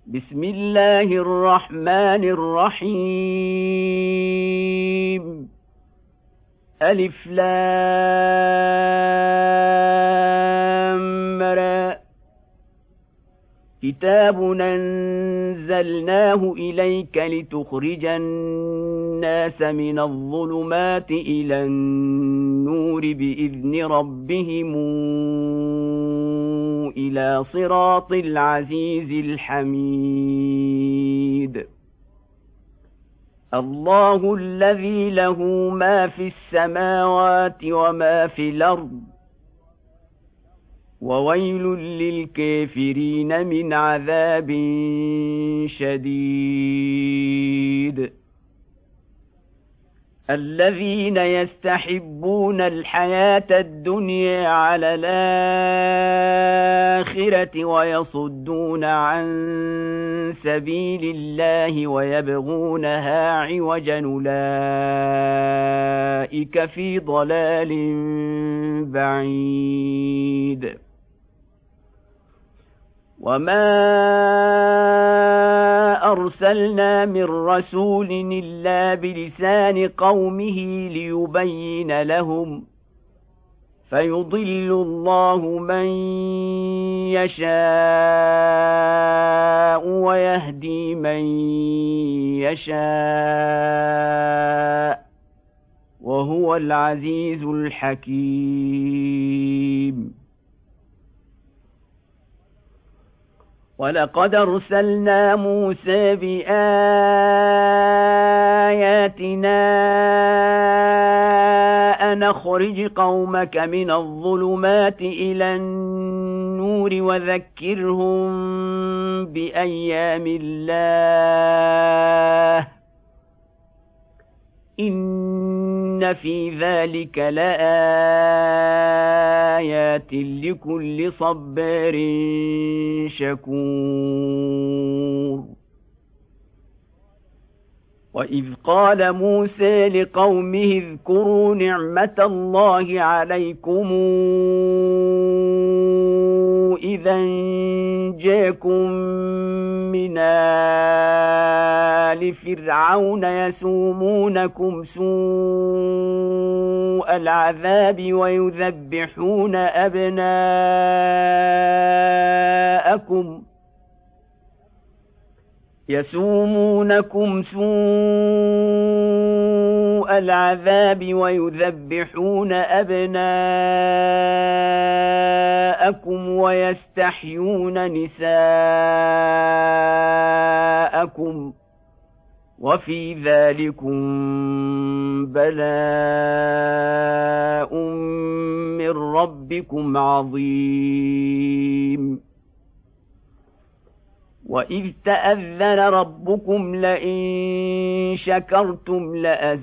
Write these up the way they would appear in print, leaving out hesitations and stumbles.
بسم الله الرحمن الرحيم ألف لام را كتاب أنزلناه إليك لتخرج الناس من الظلمات إلى النور بإذن ربهم إلى صراط العزيز الحميد الله الذي له ما في السماوات وما في الأرض وويل للكافرين من عذاب شديد الذين يستحبون الحياة الدنيا على الآخرة ويصدون عن سبيل الله ويبغونها عوجا أولئك في ضلال بعيد وما أرسلنا من رسول إلا بلسان قومه ليبين لهم فيضل الله من يشاء ويهدي من يشاء وهو العزيز الحكيم ولقد أرسلنا موسى بآياتنا أن أخرج قومك من الظلمات إلى النور وذكرهم بأيام الله إن في ذلك لآيات لكل صبار شكور وإذ قال موسى لقومه اذكروا نعمة الله عليكم إذا جاءكم من آل فرعون يسومونكم سوء العذاب ويذبحون أبناءكم ويستحيون نساءكم وفي ذلكم بلاء من ربكم عظيم وإذ تأذن ربكم لئن شكرتم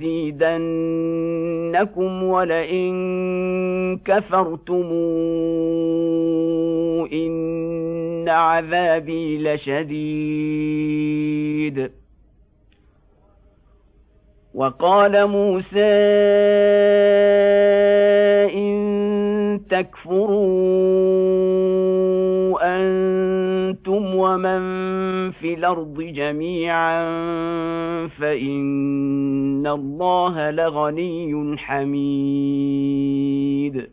لأزيدنكم ولئن كفرتم إن عذابي لشديد وقال موسى إن تكفروا أنتم ومن في الأرض جميعا فإن الله لغني حميد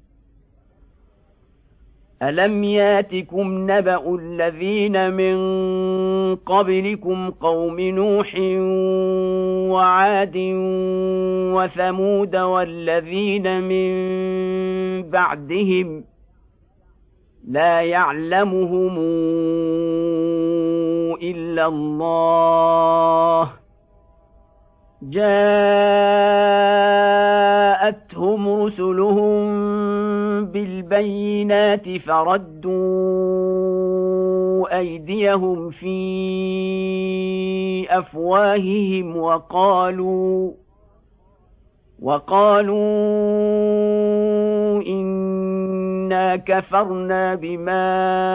ألم ياتكم نبأ الذين من قبلكم قوم نوح وعاد وثمود والذين من بعدهم لا يعلمهم إلا الله جاءتهم رسلهم بالبينات فردوا أيديهم في أفواههم وقالوا إنا كفرنا بما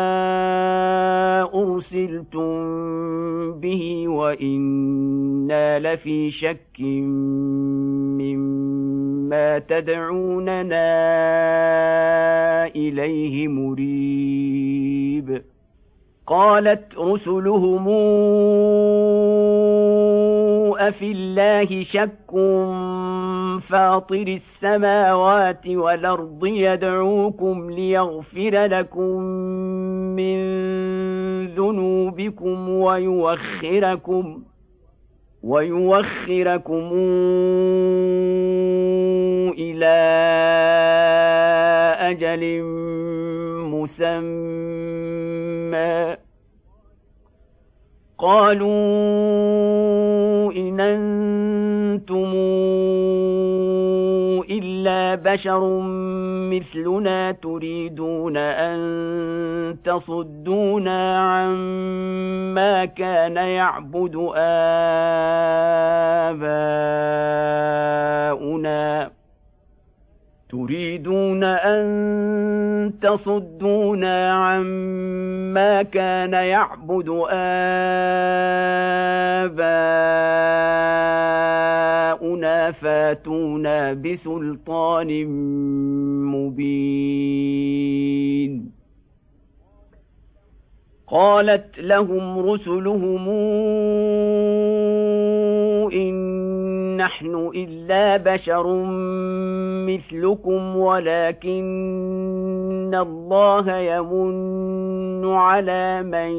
أرسلتم به وإنا لفي شك مما تدعوننا إليه مريب قالت رسلهم أفي الله شك فاطر السماوات والأرض يدعوكم ليغفر لكم من ذنوبكم ويوخركم إلى أجل مسمى قالوا إن أنتم إلا بشر مثلنا تريدون أن تصدونا عما كان يعبد آباؤنا فاتونا بسلطان مبين قالت لهم رسلهم إن نحن إلا بشر مثلكم ولكن الله يمن على من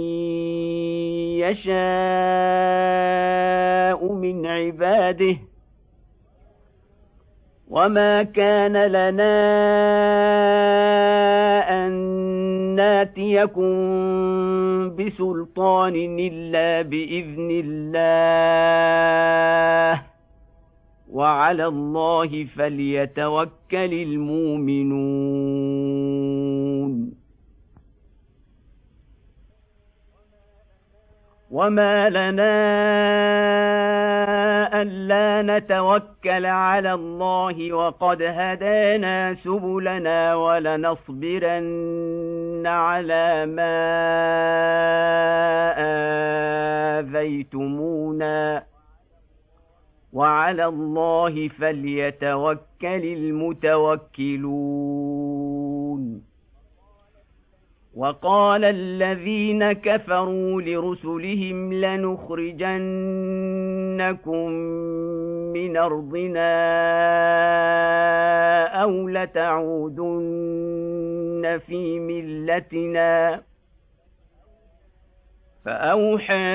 يشاء من عباده وما كان لنا أن ناتيكم بسلطان إلا بإذن الله وعلى الله فليتوكل المؤمنون وما لنا ألا نتوكل على الله وقد هدانا سبلنا ولنصبرن على ما آذيتمونا وعلى الله فليتوكل المتوكلون وقال الذين كفروا لرسلهم لنخرجنكم من أرضنا أو لتعودن في ملتنا فأوحى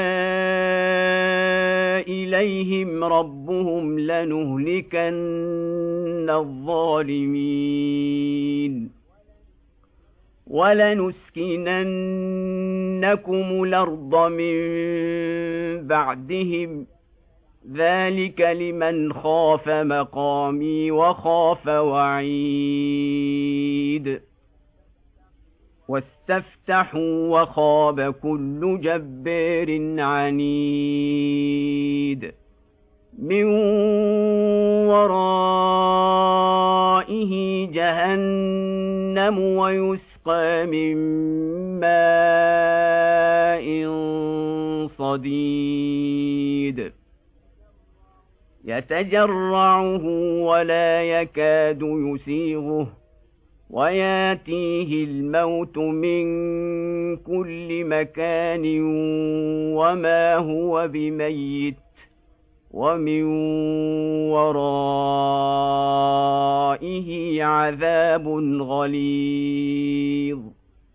إليهم ربهم لنهلكن الظالمين ولنسكننكم الأرض من بعدهم ذلك لمن خاف مقامي وخاف وعيد واستفتحوا وخاب كل جبار عنيد من ورائه جهنم ويسقى من ماء صديد يتجرعه ولا يكاد يسيغه وياتيه الموت من كل مكان وما هو بميت ومن ورائه عذاب غليظ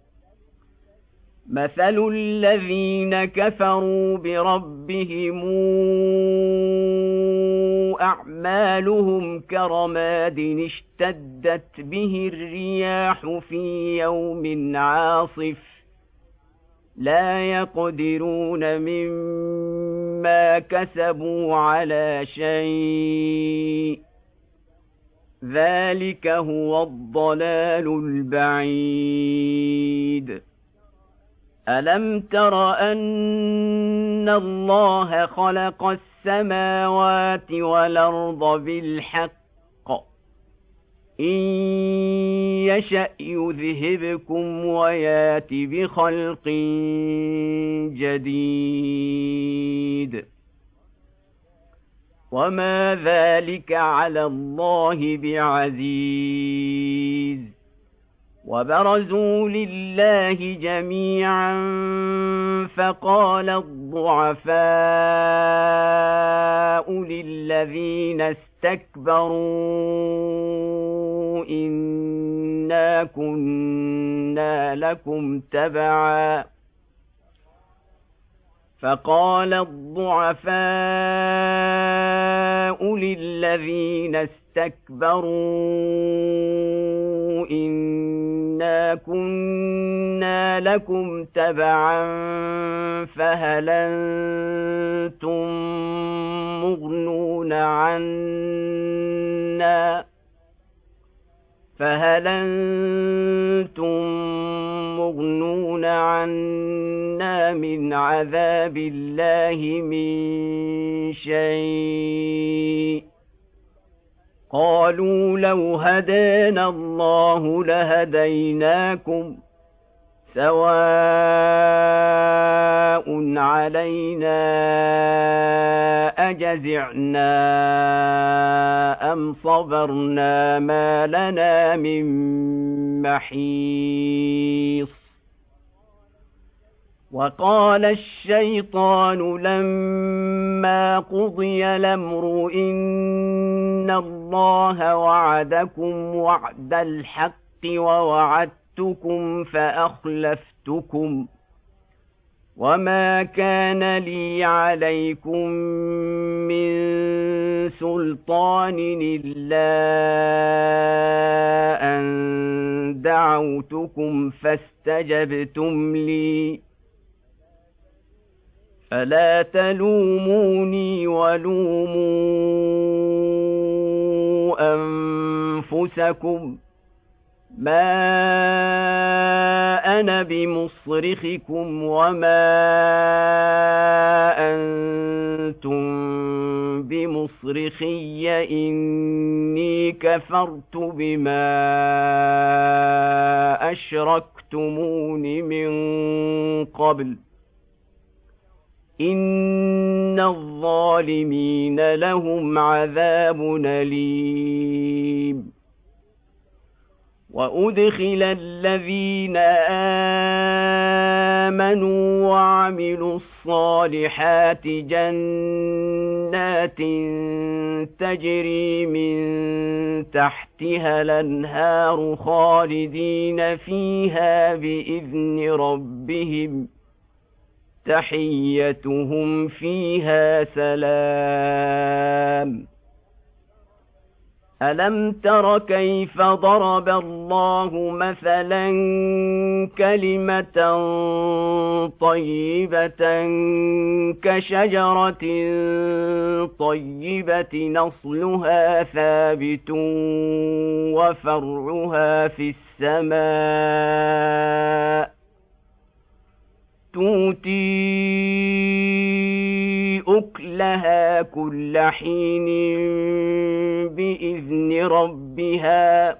مثل الذين كفروا بربهم أعمالهم كرماد اشتدت به الرياح في يوم عاصف لا يقدرون مما كسبوا على شيء ذلك هو الضلال البعيد ألم تر أن الله خلق السماوات والأرض بالحق إن يشأ يذهبكم ويات بخلق جديد وما ذلك على الله بعزيز وبرزوا لله جميعا فقال الضعفاء للذين استكبروا إنا كنا لكم تبعا فهل أنتم مغنون عنا من عذاب الله من شيء قالوا لو هدانا الله لهديناكم سواء علينا أجزعنا أم صبرنا ما لنا من محيص وقال الشيطان لما قضي الأمر إن الله وعدكم وعد الحق ووعدتكم فأخلفتكم وما كان لي عليكم من سلطان إلا أن دعوتكم فاستجبتم لي فلا تلوموني ولوموا أنفسكم ما أنا بمصرخكم وما أنتم بمصرخي إني كفرت بما أشركتمون من قبل إن الظالمين لهم عذاب أليم وأدخل الذين آمنوا وعملوا الصالحات جنات تجري من تحتها الأنهار خالدين فيها بإذن ربهم تحيتهم فيها سلام ألم تر كيف ضرب الله مثلا كلمة طيبة كشجرة طيبة نصلها ثابت وفرعها في السماء تؤتي أكلها كل حين بإذن ربها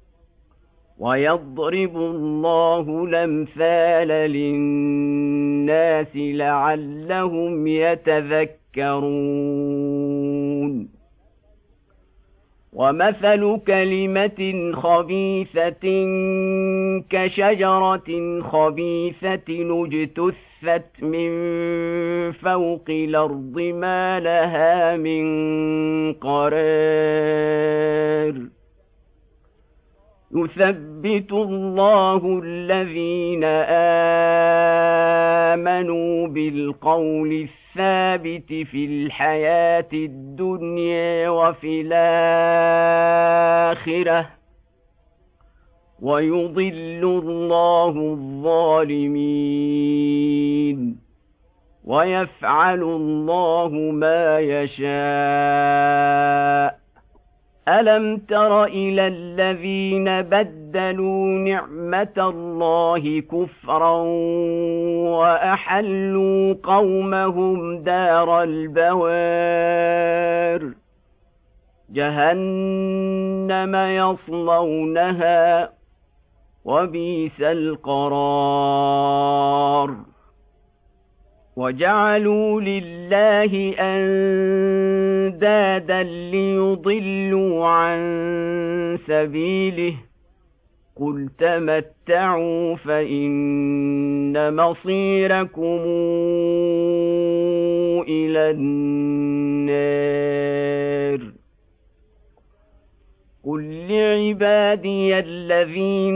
ويضرب الله الأمثال للناس لعلهم يتذكرون ومثل كلمة خبيثة كشجرة خبيثة اجتثت من فوق الأرض ما لها من قرار يثبت الله الذين آمنوا بالقول الثابت في الحياة الدنيا وفي الآخرة ويضل الله الظالمين ويفعل الله ما يشاء ألم تر إلى الذين بدلوا نعمة الله كفرا وأحلوا قومهم دار البوار جهنم يصلونها وبئس القرار وجعلوا لله أندادا ليضلوا عن سبيله قُلْ تَمَتَّعُوا فَإِنَّ مَصِيرَكُمْ إِلَى النَّارِ قُل لِّعِبَادِيَ الَّذِينَ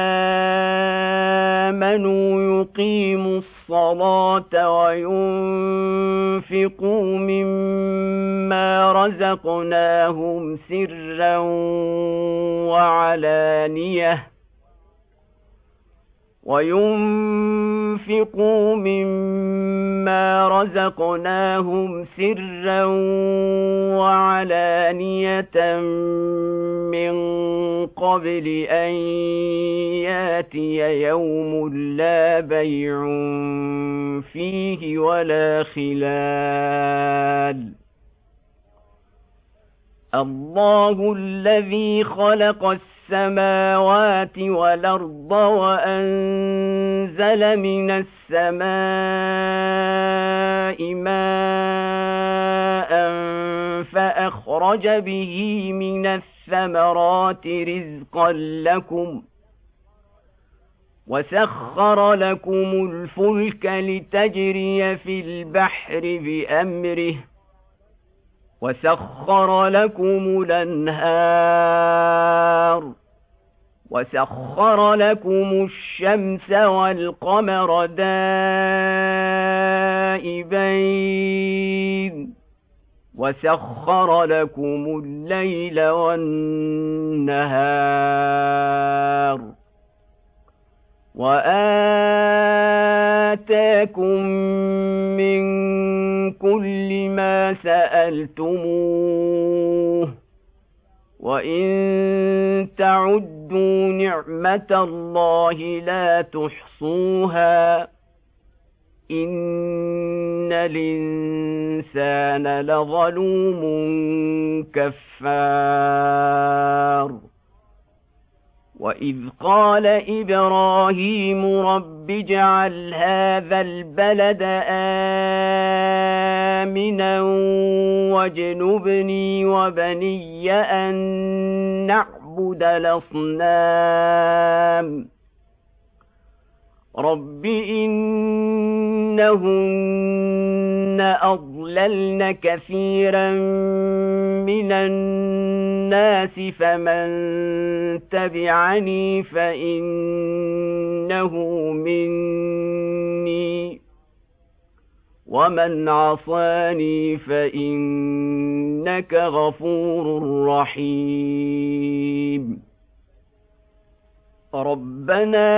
آمَنُوا يُقِيمُوا الصَّلَاةَ وَيُنفِقُوا مِمَّا رَزَقْنَاهُمْ سِرًّا وَعَلَانِيَةً مِّن قَبْلِ أَن يَأْتِيَ يَوْمٌ لَّا بَيْعٌ فِيهِ وَلَا خِلَالٌ اللَّهُ الَّذِي خَلَقَ السَّمَاوَاتِ وَالْأَرْضَ وَأَنزَلَ مِنَ السَّمَاءِ مَاءً فَأَخْرَجَ بِهِ مِنَ الثَّمَرَاتِ رِزْقًا لَّكُمْ وَسَخَّرَ لَكُمُ الْفُلْكَ لِتَجْرِيَ فِي الْبَحْرِ بِأَمْرِهِ وَسَخَّرَ لَكُمُ الْأَنْهَارَ وَسَخَّرَ لَكُمُ الشَّمْسَ وَالْقَمَرَ دَائِبَيْنِ وَسَخَّرَ لَكُمُ اللَّيْلَ وَالنَّهَارَ وَآتَاكُم مِّن كُلِّ مَا سَأَلْتُمُوهُ وَإِن تَعُدُّوا نِعْمَةَ اللَّهِ لَا تُحْصُوهَا إِنَّ الْإِنسَانَ لَظَلُومٌ كَفَّارٌ وَإِذْ قَالَ إِبْرَاهِيمُ رَبِّ اجْعَلْ هَٰذَا الْبَلَدَ آمِنًا وَاجْنُبْنِي وَبَنِيَّ أَن نَّعْبُدَ الْأَصْنَامَ رَبِّ إِنَّهُنَّ أَضْلَلْنَ كَثِيرًا مِّنَ النَّاسِ فَمَن تَبِعَنِي فَإِنَّهُ مِنِّي وَمَنْ عَصَانِي فَإِنَّكَ غَفُورٌ رَّحِيمٌ رَبَّنَا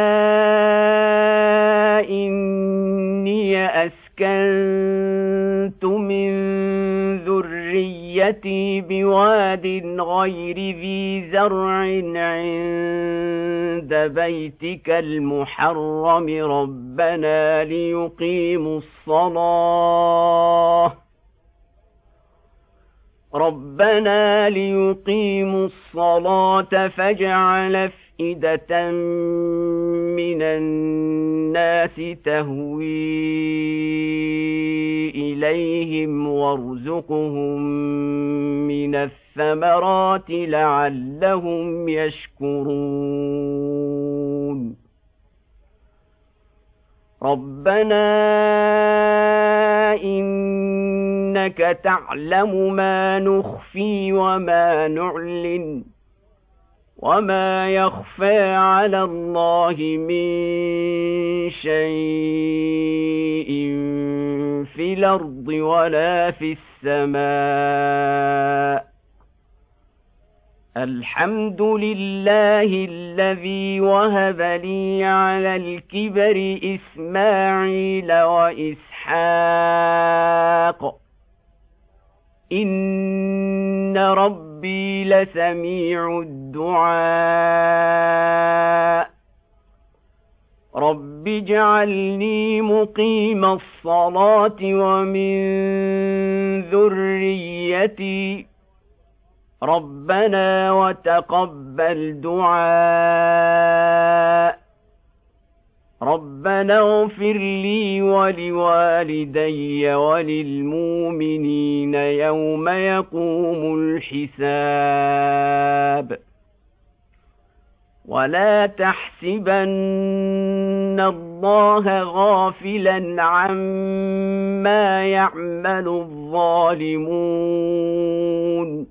إِنِّي أَسْكَنتُ مِن ذُرِّيَّتِي بِوَادٍ غَيْرِ ذِي زَرْعٍ عِندَ بَيْتِكَ الْمُحَرَّمِ رَبَّنَا لِيُقِيمُوا الصَّلَاةَ فَاجْعَلْ أَفْئِدَةً مِّنَ النَّاسِ تَهْوِي إِلَيْهِمْ وَارْزُقْهُم مِّنَ الثَّمَرَاتِ لَعَلَّهُمْ يَشْكُرُونَ رَبَّنَا إِنَّكَ تَعْلَمُ مَا نُخْفِي وَمَا نُعْلِنُ وَمَا يَخْفَىٰ عَلَى اللَّهِ مِن شَيْءٍ فِي الْأَرْضِ وَلَا فِي السَّمَاءِ الْحَمْدُ لِلَّهِ الَّذِي وَهَبَ لِي عَلَى الْكِبَرِ إِسْمَاعِيلَ وَإِسْحَاقَ إِنَّ رَبِّي لَسَمِيعُ الدُّعَاءِ رَبِّ اجْعَلْنِي مُقِيمَ الصَّلَاةِ وَمِن ذُرِّيَّتِي رَبَّنَا وَتَقَبَّلْ دُعَاءِ رَبَّنَا اغْفِرْ لِي وَلِوَالِدَيَّ وَلِلْمُؤْمِنِينَ يَوْمَ يَقُومُ الْحِسَابُ ولا تحسبن الله غافلا عما يعمل الظالمون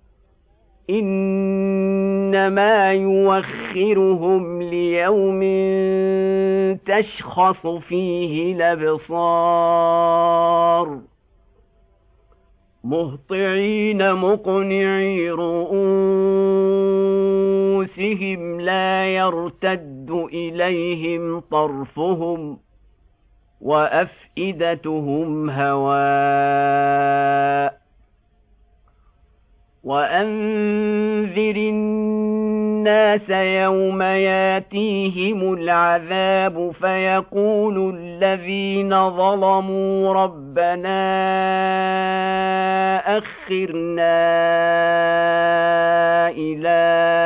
إنما يوخرهم ليوم تشخص فيه الأبصار مهطعين مقنعي رؤوسهم لا يرتد إليهم طرفهم وأفئدتهم هواء وأنذر الناس يوم ياتيهم العذاب فيقول الذين ظلموا ربنا أخرنا إلى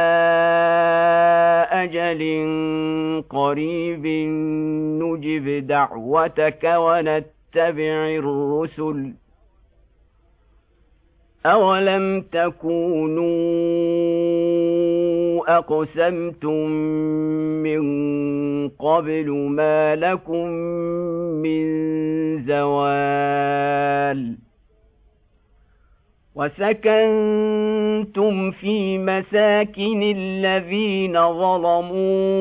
أجل قريب نجب دعوتك ونتبع الرسل أولم تكونوا أقسمتم من قبل ما لكم من زوال وسكنتم في مساكن الذين ظلموا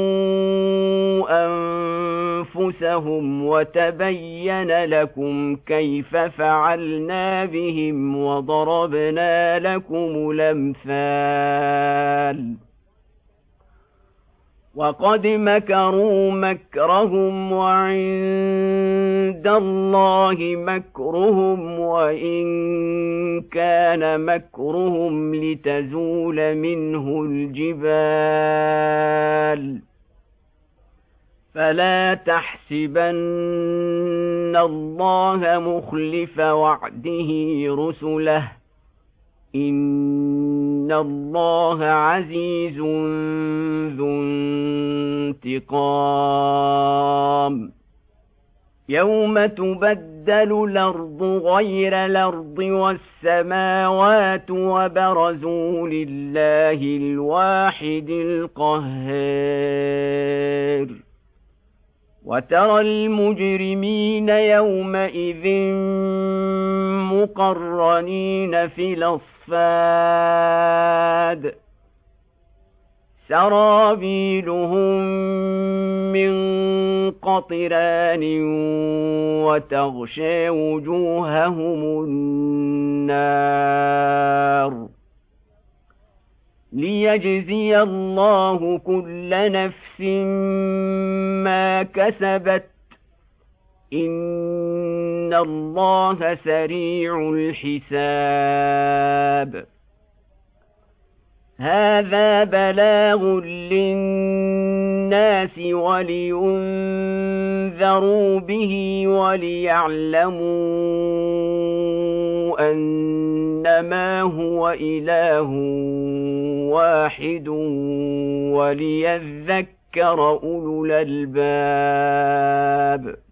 أنفسهم وتبين لكم كيف فعلنا بهم وضربنا لكم الأمثال وقد مكروا مكرهم وعند الله مكرهم وإن كان مكرهم لتزول منه الجبال فلا تحسبن الله مخلف وعده رسله إن الله عزيز ذو انتقام يوم تبدل الأرض غير الأرض والسماوات وبرزوا لله الواحد القهار وترى المجرمين يومئذ مقرنين في الأصفاد سرابيلهم من قطران وتغشى وجوههم النار ليجزي الله كل نفس ما كسبت إن الله سريع الحساب هذا بلاغ للناس ولينذروا به وليعلموا أنما هو إله واحد وليذكر أولو الألباب